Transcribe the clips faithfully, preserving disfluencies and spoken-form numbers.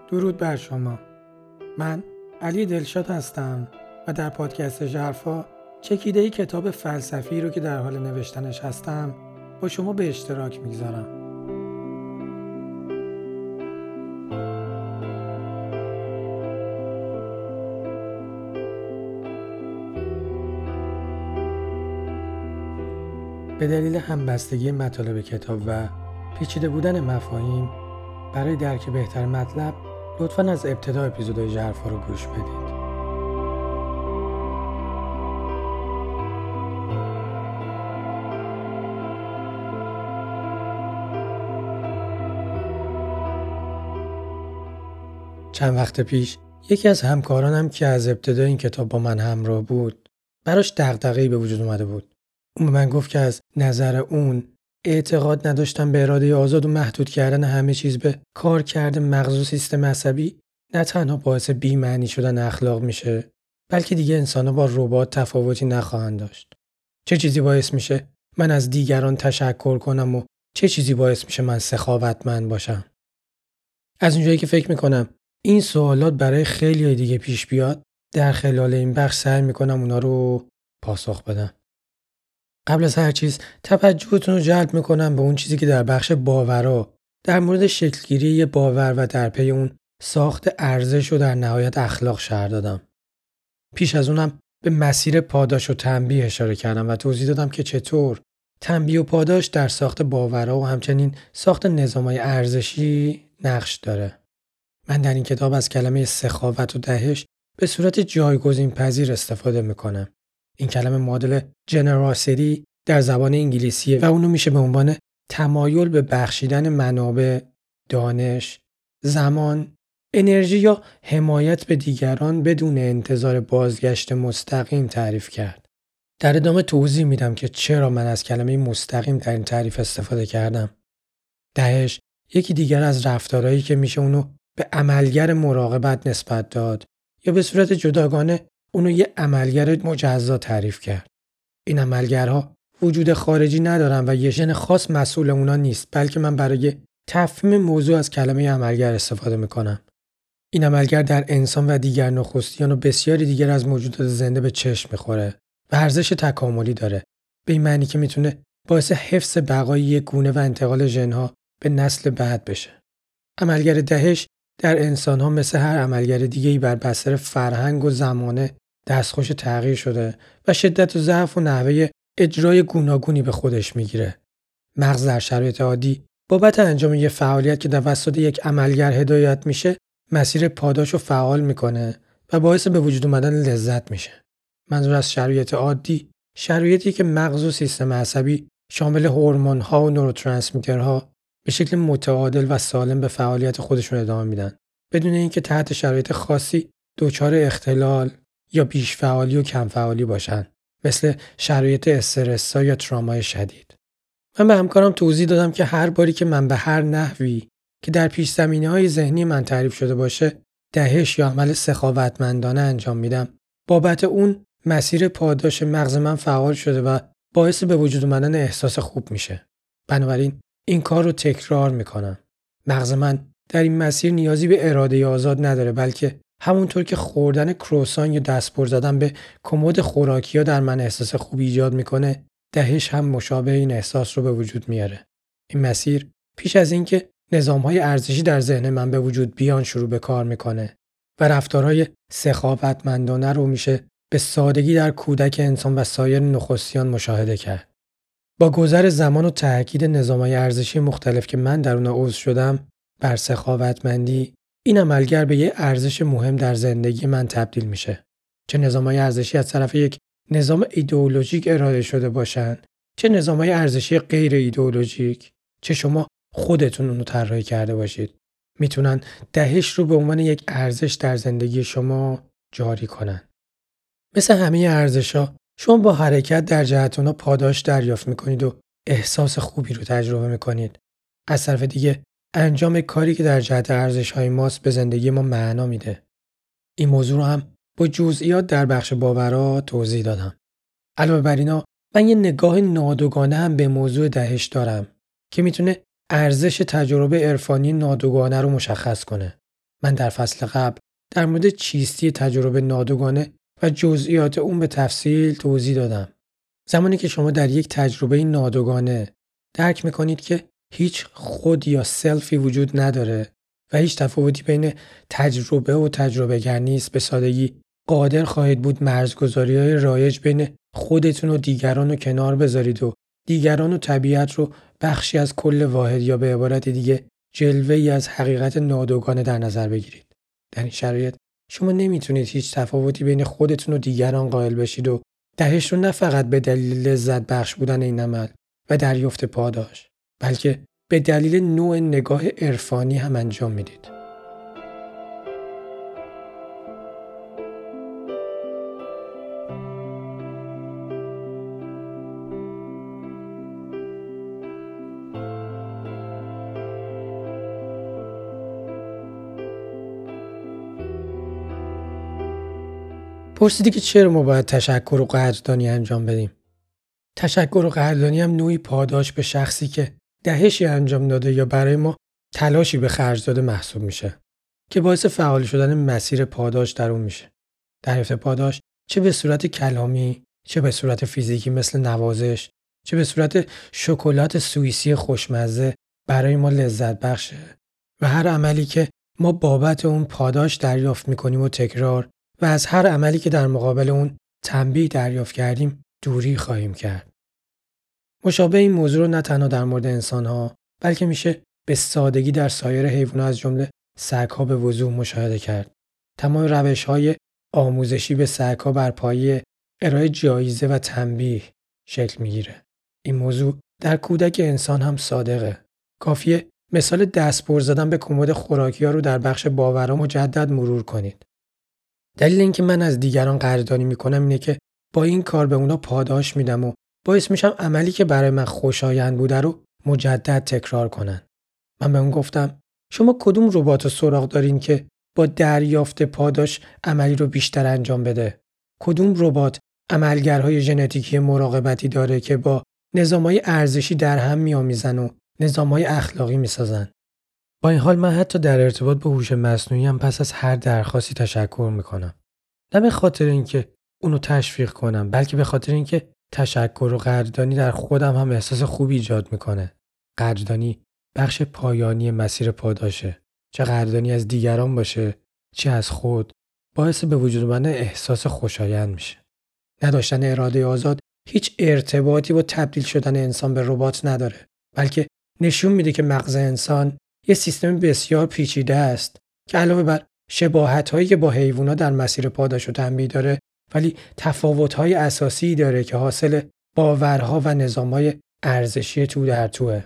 درود بر شما. من علی دلشاد هستم و در پادکست ژرفا چکیده‌ای کتاب فلسفی رو که در حال نوشتنش هستم با شما به اشتراک میگذارم. به دلیل همبستگی مطالب کتاب و پیچیده بودن مفاهیم، برای درک بهتر مطلب لطفاً از ابتدا اپیزودهای ژرفا رو گوش بدید. چند وقت پیش یکی از همکارانم که از ابتدای این کتاب با من همراه بود، براش دغدغه‌ای به وجود اومده بود. اون به من گفت که از نظر اون اعتقاد نداشتن به اراده آزاد و محدود کردن همه چیز به کار کرده مغز و سیستم عصبی نه تنها باعث بی‌معنی شدن اخلاق میشه، بلکه دیگه انسان‌ها با ربات تفاوتی نخواهند داشت. چه چیزی باعث میشه من از دیگران تشکر کنم و چه چیزی باعث میشه من سخاوتمند باشم؟ از اونجایی که فکر میکنم این سوالات برای خیلی دیگه پیش بیاد، در خلال این بخش سعی میکنم اونا رو پاسخ بدم. قبل از هر چیز توجهتون رو جلب میکنم به اون چیزی که در بخش باورا در مورد شکلگیری یه باور و در پی اون ساخت ارزش و در نهایت اخلاق شرح دادم. پیش از اونم به مسیر پاداش و تنبیه اشاره کردم و توضیح دادم که چطور تنبیه و پاداش در ساخت باورا و همچنین ساخت نظام‌های ارزشی نقش داره. من در این کتاب از کلمه سخاوت و دهش به صورت جایگزین پذیر استفاده میکنم. این کلمه معادل generosity در زبان انگلیسیه و اونو میشه به عنوان تمایل به بخشیدن منابع، دانش، زمان، انرژی یا حمایت به دیگران بدون انتظار بازگشت مستقیم تعریف کرد. در ادامه توضیح میدم که چرا من از کلمه مستقیم در این تعریف استفاده کردم. دهش یکی دیگر از رفتارهایی که میشه اونو به عملگر مراقبت نسبت داد یا به صورت جداگانه اونو یه عملگر مجزا تعریف کرد. این عملگرها وجود خارجی ندارن و یه ژن خاص مسئول اونا نیست، بلکه من برای تفهیم موضوع از کلمه عملگر استفاده میکنم. این عملگر در انسان و دیگر نخستیان و بسیاری دیگر از موجودات زنده به چشم میخوره و ارزش تکاملی داره، به این معنی که میتونه باعث حفظ بقای یک گونه و انتقال ژن‌ها به نسل بعد بشه. عملگر دهش در انسان‌ها مثل هر عملگر دیگه‌ای بر بستر فرهنگ و زمانه دستخوش تغییر شده و شدت و ضعف و نحوه اجرای گوناگونی به خودش میگیره. مغز در شرایط عادی بابت انجام یک فعالیت که توسط یک عملگر هدایت میشه، مسیر پاداش رو فعال میکنه و باعث به وجود اومدن لذت میشه. منظور از شرایط عادی، شرایطی که مغز و سیستم عصبی شامل هورمون‌ها و نوروترانسمیترها به شکل متعادل و سالم به فعالیت خودشون ادامه میدن، بدون اینکه تحت شرایط خاصی دچار اختلال یا بیش فعالی و کم فعالی باشن، مثل شرایط استرس یا ترامای شدید. من به همکارم توضیح دادم که هر باری که من به هر نحوی که در پیش زمینه‌های ذهنی من تعریف شده باشه دهش یا عمل سخاوتمندانه انجام میدم، بابت اون مسیر پاداش مغز من فعال شده و باعث به وجود اومدن احساس خوب میشه. بنابراین این کار رو تکرار میکنم. مغز من در این مسیر نیازی به اراده آزاد نداره، بلکه همونطور که خوردن کروسان یا دستپر زدن به کمد خوراکی‌ها در من احساس خوبی ایجاد میکنه، دهش هم مشابه این احساس رو به وجود میاره. این مسیر پیش از اینکه نظام‌های ارزشی در ذهن من به وجود بیان شروع به کار میکنه و رفتارهای سخاوتمندانه رو میشه به سادگی در کودک انسان و سایر نخستیان مشاهده کرد. با گذر زمان و تأکید نظام‌های ارزشی مختلف که من در اونها عضو شدم بر سخاوتمندی، این عملگر به یه ارزش مهم در زندگی من تبدیل میشه. چه نظام‌های ارزشی از طرف یک نظام ایدئولوژیک اراده شده باشن، چه نظام‌های ارزشی غیر ایدئولوژیک، چه شما خودتون اونو طراحی کرده باشید، میتونن دهش رو به عنوان یک ارزش در زندگی شما جاری کنن. مثل همه ارزش‌ها شما با حرکت در جهت اونها پاداش دریافت میکنید و احساس خوبی رو تجربه میکنید. از طرف دیگه انجام کاری که در جهت ارزش‌های ماست به زندگی ما معنا میده. این موضوع رو هم با جزئیات در بخش باورا توضیح دادم. علاوه بر اینا من یه نگاه نادوگانه هم به موضوع دهش دارم که میتونه ارزش تجربه عرفانی نادوگانه رو مشخص کنه. من در فصل قبل در مورد چیستی تجربه نادوگانه و جزئیات اون به تفصیل توضیح دادم. زمانی که شما در یک تجربه نادوگانه درک میکنید که هیچ خود یا سلفی وجود نداره و هیچ تفاوتی بین تجربه و تجربه گر نیست، به سادگی قادر خواهید بود مرزگذاری‌های رایج بین خودتون و دیگران رو کنار بذارید و دیگران و طبیعت رو بخشی از کل واحد یا به عبارت دیگه جلوه‌ای از حقیقت نادوگانه در نظر بگیرید. در این شرایط شما نمیتونید هیچ تفاوتی بین خودتون و دیگران قائل بشید و دهش رو نه فقط به دلیل لذت بخش بودن این عمل و دریافت پاداش، بلکه به دلیل نوع نگاه عرفانی هم انجام میدید. پرسیدی که چرا ما باید تشکر و قدردانی انجام بدیم؟ تشکر و قدردانی هم نوعی پاداش به شخصی که دهشی انجام داده یا برای ما تلاشی به خرج داده محسوب میشه که باعث فعال شدن مسیر پاداش در اون میشه. دریافت پاداش چه به صورت کلامی، چه به صورت فیزیکی مثل نوازش، چه به صورت شکلات سوئیسی خوشمزه برای ما لذت بخشه و هر عملی که ما بابت اون پاداش دریافت میکنیم و تکرار و از هر عملی که در مقابل اون تنبیه دریافت کردیم دوری خواهیم کرد. مشابه این موضوع رو نه تنها در مورد انسان‌ها بلکه میشه به سادگی در سایر حیوانات از جمله سگ‌ها به وضوح مشاهده کرد. تمام روش‌های آموزشی به سگ‌ها بر پایه ارائه جایزه و تنبیه شکل میگیره. این موضوع در کودک انسان هم صادقه. کافیه مثال دستبر زدن به کمد خوراکی‌ها رو در بخش باورها مجدد مرور کنید. دلیل اینکه من از دیگران قدردانی میکنم اینه که با این کار به اونا پاداش میدم و باعث میشم عملی که برای من خوشایند بوده رو مجدد تکرار کنن. من به اون گفتم شما کدوم ربات رو سراغ دارین که با دریافت پاداش عملی رو بیشتر انجام بده؟ کدوم ربات عملگرهای ژنتیکی مراقبتی داره که با نظامهای ارزشی در هم میآمیزن و نظامهای اخلاقی میسازن؟ با این حال من حتی در ارتباط با هوش مصنوعی هم پس از هر درخواستی تشکر میکنم. نه به خاطر اینکه اونو تشویق کنم، بلکه به خاطر اینکه تشکر و قدردانی در خودم هم احساس خوبی ایجاد میکنه. قدردانی بخش پایانی مسیر پاداشه. چه قدردانی از دیگران باشه، چه از خود، باعث به وجود اومدن احساس خوشایند میشه. نداشتن اراده آزاد هیچ ارتباطی با تبدیل شدن انسان به ربات نداره، بلکه نشون میده که مغز انسان یه سیستم بسیار پیچیده است که علاوه بر شباهت‌هایی که با حیوانات در مسیر پاداش و تنبیه داره، ولی تفاوت‌های اساسی داره که حاصل باورها و نظام‌های ارزشی تو در توه.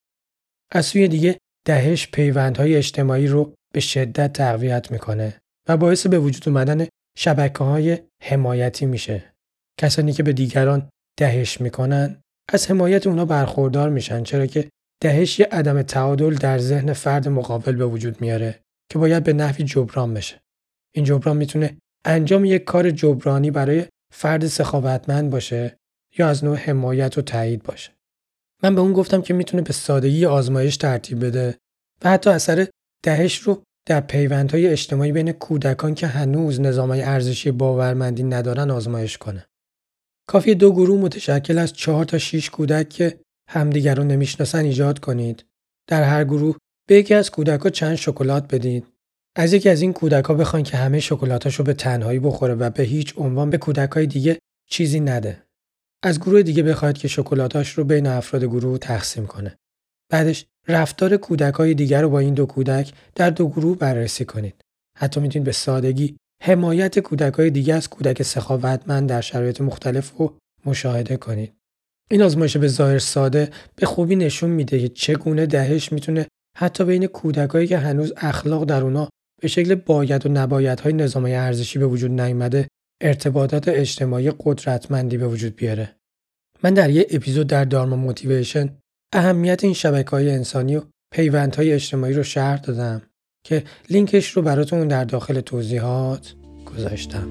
از سوی دیگه دهش پیوندهای اجتماعی رو به شدت تقویت میکنه و باعث به وجود اومدن شبکه‌های حمایتی میشه. کسانی که به دیگران دهش میکنن از حمایت اونا برخوردار میشن، چرا که دهش یه عدم تعادل در ذهن فرد مقابل به وجود میاره که باید به نحوی جبران بشه. این جبران میتونه انجام یک کار جبرانی برای فرد سخاوتمند باشه یا از نوع حمایت و تایید باشه. من به اون گفتم که میتونه به سادگی آزمایش ترتیب بده و حتی اثر دهش رو در پیوندهای اجتماعی بین کودکان که هنوز نظام‌های ارزشی باورمندی ندارن آزمایش کنه. کافیه دو گروه متشکل از چهار تا شش کودک که همدیگر رو نمیشناسن ایجاد کنید. در هر گروه به یکی از کودک‌ها چند شکلات بدید. از یکی از این کودک‌ها بخواید که همه شکلاتاشو به تنهایی بخوره و به هیچ عنوان به کودک‌های دیگه چیزی نده. از گروه دیگه بخواید که شکلاتاش رو بین افراد گروه تقسیم کنه. بعدش رفتار کودک‌های دیگر رو با این دو کودک در دو گروه بررسی کنید. حتی میتونید به سادگی حمایت کودک‌های دیگه از کودک سخاوتمند در شرایط مختلف رو مشاهده کنید. این آزمایش به ظاهر ساده به خوبی نشون میده که چگونه دهش میتونه حتی بین کودکایی که هنوز اخلاق در اونا به شکل باید و نبایدهای نظام‌های ارزشی به وجود نیامده ارتباطات اجتماعی قدرتمندی به وجود بیاره. من در یه اپیزود در دارما موتیویشن اهمیت این شبکه‌های انسانی و پیوندهای اجتماعی رو شرح دادم که لینکش رو براتون در داخل توضیحات گذاشتم.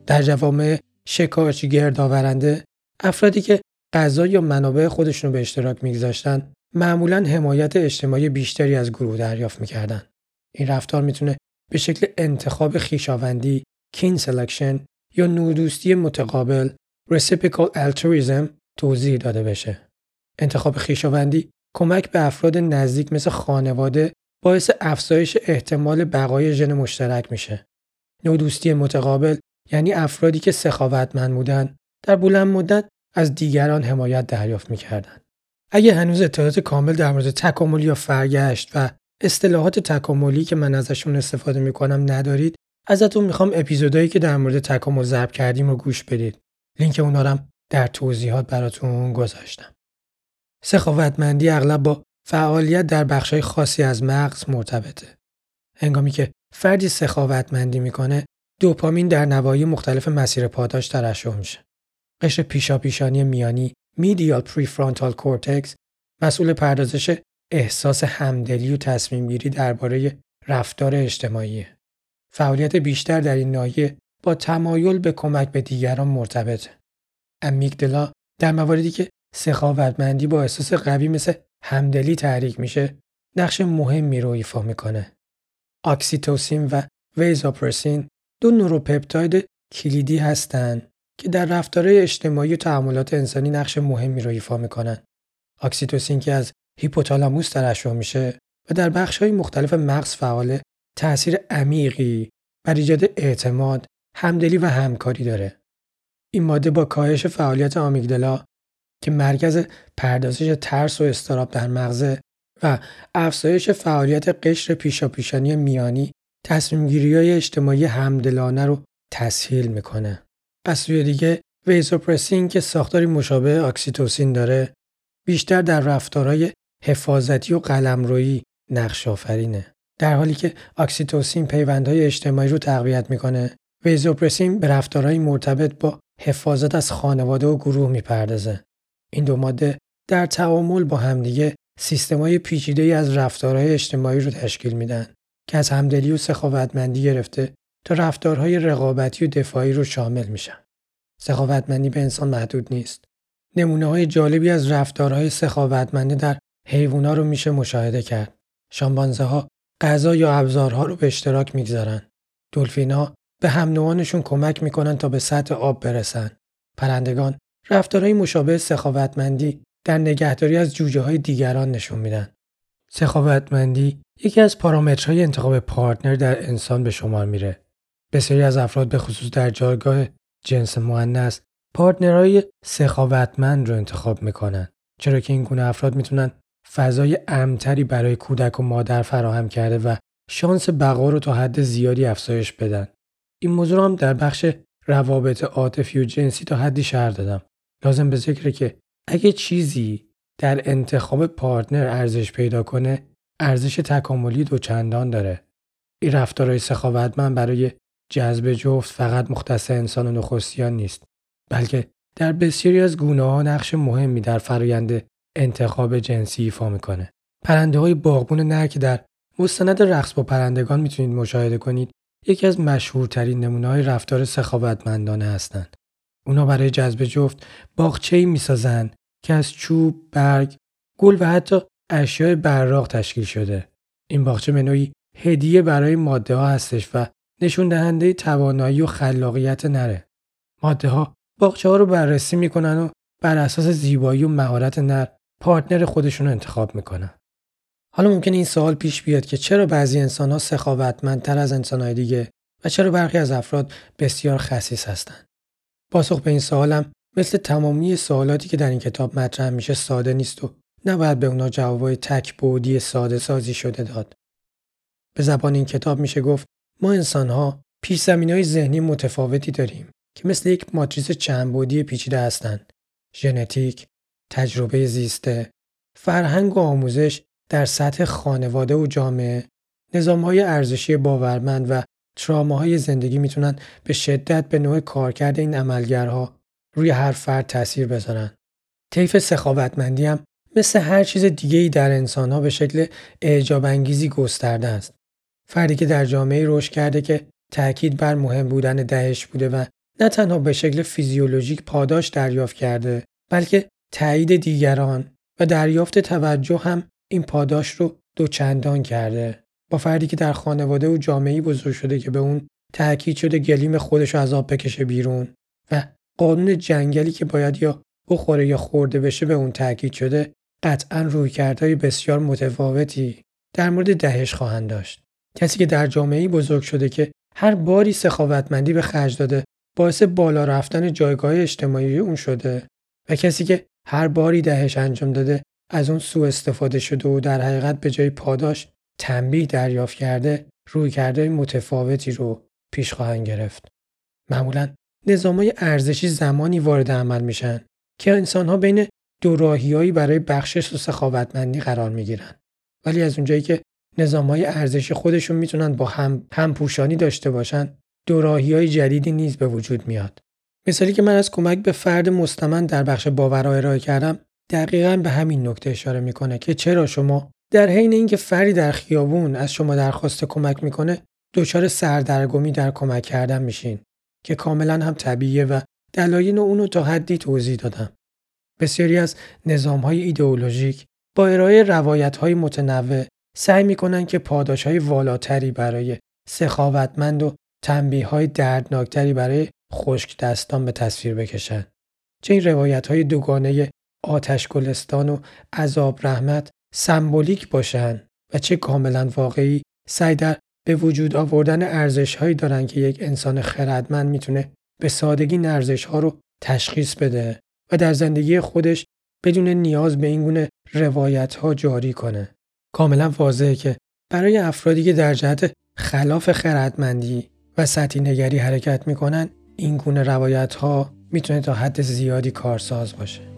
در جوامع شکارچی گردآورنده، افرادی که غذا یا منابع خودشون رو به اشتراک میگذاشتن معمولاً حمایت اجتماعی بیشتری از گروه دریافت میکردن. این رفتار میتونه به شکل انتخاب خویشاوندی، کین سلکشن یا نودوستی متقابل، reciprocal altruism توضیح داده بشه. انتخاب خویشاوندی کمک به افراد نزدیک مثل خانواده باعث افزایش احتمال بقای ژن مشترک میشه. نودوستی متقابل یعنی افرادی که سخاوتمند بودن در بلند مدت از دیگران حمایت دریافت میکردن. اگه هنوز اطلاعات کامل در مورد تکامل یا فرگشت و اصطلاحات تکاملی که من ازشون استفاده میکنم ندارید، ازتون میخوام اپیزودایی که در مورد تکامل ضبط کردیم رو گوش بدید. لینک اونا رو در توضیحات براتون گذاشتم. سخاوتمندی اغلب با فعالیت در بخشای خاصی از مغز مرتبطه. هنگامی که فردی سخاوتمندی میکنه، دوپامین در نواحی مختلف مسیر پاداش ترشح میشه. قشر پیشاپیشانی میانی medial prefrontal cortex مسئول پردازش احساس همدلی و تصمیم گیری درباره رفتار اجتماعی. فعالیت بیشتر در این ناحیه با تمایل به کمک به دیگران مرتبطه. امیگدالا در مواردی که سخاوتمندی با احساس قوی مثل همدلی تحریک میشه، نقش مهمی رو ایفا میکنه. اکسیتوسین و ویزوپرسین دو نوروپپتاید کلیدی هستند که در رفتارهای اجتماعی و تعاملات انسانی نقش مهمی رو ایفا میکنن. اکسیتوسین که از هیپوتالاموس ترشح میشه و در بخش‌های مختلف مغز فعاله، تأثیر عمیقی بر ایجاد اعتماد، همدلی و همکاری داره. این ماده با کاهش فعالیت آمیگدالا که مرکز پردازش ترس و اضطراب در مغز و افزایش فعالیت قشر پیشاپیشانی میانی، تصمیم‌گیری‌های اجتماعی همدلانه رو تسهیل میکنه. از سوی دیگه ویزوپرسین که ساختاری مشابه اکسیتوسین داره، بیشتر در رفتارهای حفاظتی و قلمرویی نقش آفرینه. در حالی که اکسیتوسین پیوندهای اجتماعی رو تقویت میکنه، ویزوپرسین به رفتارهای مرتبط با حفاظت از خانواده و گروه میپردازه. این دو ماده در تعامل با همدیگه سیستم‌های پیچیده‌ای از رفتارهای اجتماعی رو تشکیل میدن که از همدلی و سخاوتمندی گرفته تا رفتارهای رقابتی و دفاعی رو شامل میشن. سخاوتمندی به انسان محدود نیست. نمونه‌های جالبی از رفتارهای سخاوتمندی در حیوانات رو میشه مشاهده کرد. شامپانزه‌ها غذا یا ابزارها رو به اشتراک میگذارن. دلفین‌ها به هم‌نوعانشون کمک میکنن تا به سطح آب برسن. پرندگان رفتارهای مشابه سخاوتمندی در نگهداری از جوجه‌های دیگران نشون میدن. سخاوتمندی یکی از پارامترهای انتخاب پارتنر در انسان به شمار میره. بسیاری از افراد به خصوص در جایگاه جنس مؤنث پارتنرهای سخاوتمند رو انتخاب میکنن، چرا که این گونه افراد میتونن فضای امن‌تری برای کودک و مادر فراهم کرده و شانس بقا رو تا حد زیادی افزایش بدن. این موضوع هم در بخش روابط عاطفی و جنسی تا حدی شرح دادم. لازم به ذکره که اگه چیزی در انتخاب پارتنر ارزش پیدا کنه، ارزش تکاملی دوچندان داره. این رفتارهای سخاوتمند برای جذب جفت فقط مختص انسان و نخستیان نیست، بلکه در بسیاری از گونه‌ها نقش مهمی در فرآیند انتخاب جنسی ایفا میکنه. پرنده‌های باغبون نر که در مستند رقص با پرندگان میتونید مشاهده کنید، یکی از مشهورترین نمونه‌های رفتار سخاوتمندانه هستند. اونا برای جذب جفت باغچه‌ای میسازن که از چوب، برگ، گل و حتی اشیاء براق تشکیل شده. این باغچه به نوعی هدیه برای ماده‌ها هستش و نشون دهنده توانایی و خلاقیت نره. ماده‌ها باغچه‌ها رو بررسی میکنن و بر اساس زیبایی و مهارت نر پارتنر خودشون رو انتخاب میکنن. حالا ممکنه این سوال پیش بیاد که چرا بعضی انسان‌ها سخاوتمندتر از انسان‌های دیگه و چرا برخی از افراد بسیار خسیس هستند؟ پاسخ به این سوالم مثل تمامی سوالاتی که در این کتاب مطرح میشه ساده نیست و نباید به اونا جوابای تک بعدی ساده سازی شده داد. به زبان این کتاب میشه گفت ما انسان‌ها پیش‌زمینه‌های ذهنی متفاوتی داریم که مثل یک ماتریس چند بعدی پیچیده هستند. ژنتیک، تجربه زیسته، فرهنگ و آموزش در سطح خانواده و جامعه، نظام‌های ارزشی باورمند و تراماهای زندگی میتونن به شدت به نوع کارکرد این عملگرها روی هر فرد تأثیر بذارن. طیف سخاوتمندی هم مثل هر چیز دیگه‌ای در انسان‌ها به شکل اعجاب انگیزی گسترده است. فردی که در جامعه رشد کرده که تأکید بر مهم بودن دهش بوده و نه تنها به شکل فیزیولوژیک پاداش دریافت کرده، بلکه تایید دیگران و دریافت توجه هم این پاداش رو دوچندان کرده. با فردی که در خانواده و جامعه‌ای بزرگ شده که به اون تأکید شده گلیم خودش رو از آب بکشه بیرون و قانون جنگلی که باید یا بخوره یا خورده بشه به اون تأکید شده، قطعاً رویکردهای بسیار متفاوتی در مورد دهش خواهند داشت. کسی که در جامعه‌ای بزرگ شده که هر باری سخاوتمندی به خرج داده باعث بالا رفتن جایگاه اجتماعی اون شده و کسی که هر باری دهش انجام داده از اون سوء استفاده شده و در حقیقت به جای پاداش تنبیه دریافت کرده، رویکردهای متفاوتی رو پیش خواهند گرفت. معمولاً نظام‌های ارزشی زمانی وارد عمل میشن که انسان‌ها بین دو راهی‌هایی برای بخشش و سخاوتمندی قرار میگیرن. ولی از اونجایی که نظام‌های ارزشی خودشون میتونن با هم همپوشانی داشته باشن، دو راهی‌های جدیدی نیز به وجود میاد. مثالی که من از کمک به فرد مستمند در بخش باورها ارائه کردم، دقیقاً به همین نکته اشاره میکنه که چرا شما در حین اینکه فردی در خیابون از شما درخواست کمک میکنه، دچار سردرگمی در کمک کردن میشین که کاملاً هم طبیعیه و دلایل اونو تا حدی توضیح دادم. بسیاری از نظام‌های ایدئولوژیک با ارائه روایت‌های متنوع سعی می‌کنند که پاداش‌های والاتری برای سخاوتمند و تنبیه‌های دردناکتری برای خشک دستان به تصویر بکشند. چه این روایت‌های دوگانه آتش گلستان و عذاب رحمت سمبولیک باشند و چه کاملاً واقعی سعی در به وجود آوردن ارزش‌هایی دارند که یک انسان خردمند می‌تونه به سادگی این ارزش‌ها رو تشخیص بده و در زندگی خودش بدون نیاز به این گونه روایت‌ها جاری کنه. کاملا واضحه که برای افرادی که در جهت خلاف خردمندی و سطحی نگری حرکت میکنن، این گونه روایت‌ها میتونه تا حد زیادی کارساز باشه.